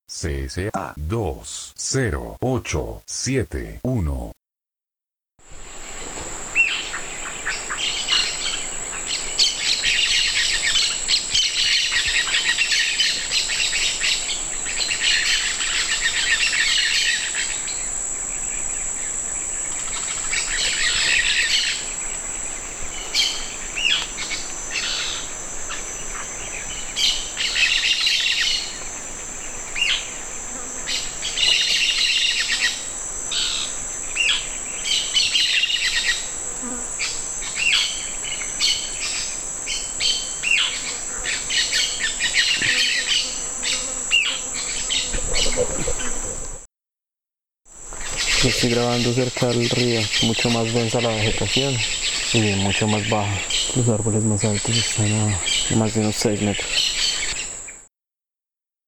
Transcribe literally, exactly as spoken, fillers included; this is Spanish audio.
C S A dos cero ocho siete uno. Lo estoy grabando cerca del río, mucho más densa la vegetación y mucho más baja. Los árboles más altos están a más de unos seis metros.